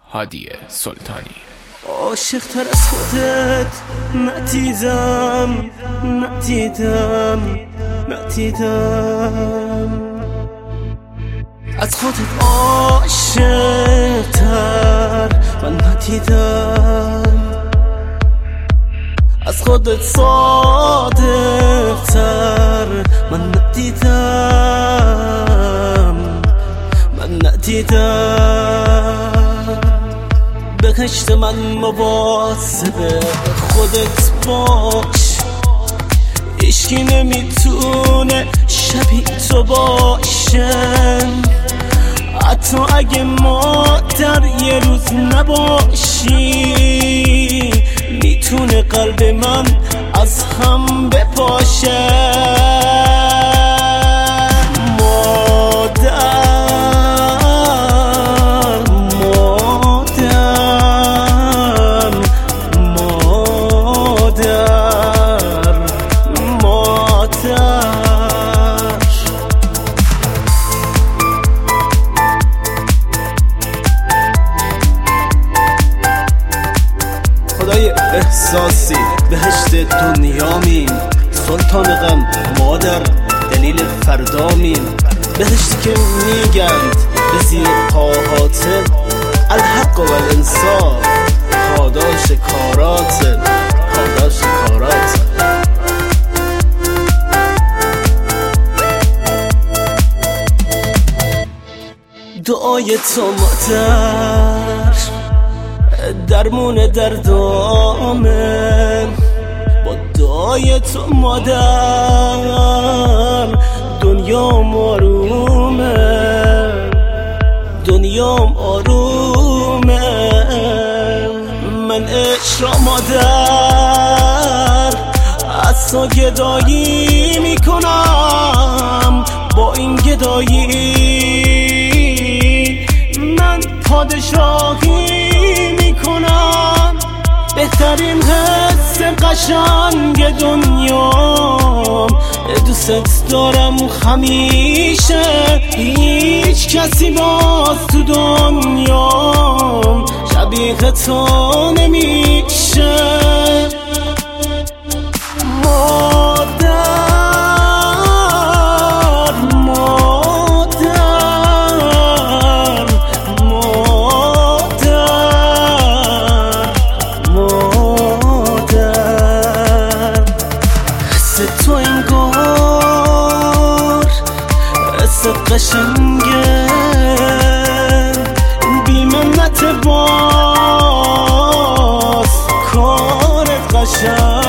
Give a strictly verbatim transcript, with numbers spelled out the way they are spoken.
هادی سلطانی. عاشق تر از خودت ندیدم ندیدم ندیدم از خودت عاشق تر من ندیدم، از خودت صادق تر من ندیدم من ندیدم بهشت من مواظب خودت باش، هیچکی نمیتونه شبیه تو باشه، حتی اگه ما در یه روز نباشی میتونه قلب من از هم بپاشه. خدای احساسی بهشت دنیامیم، سلطان غم مادر دلیل فردامیم، بهشتی که میگند به زیر پاهاته الحق و الانصاف، پاداش کارات پاداش کارات. دعای تو مادر درمون دردامه، با دعای تو مادر دنیام آرومه دنیام آرومه. من عشق مادر از تو گدایی میکنم، با این گدایی من پادشاهی میکنم، بهترین حس قشنگ دنیام، دوست دارم همیشه، هیچ کسی باز تو دنیام شبیه تو نمیشه. تو انگار حست قشنگه بی منت باز کارت قشنگ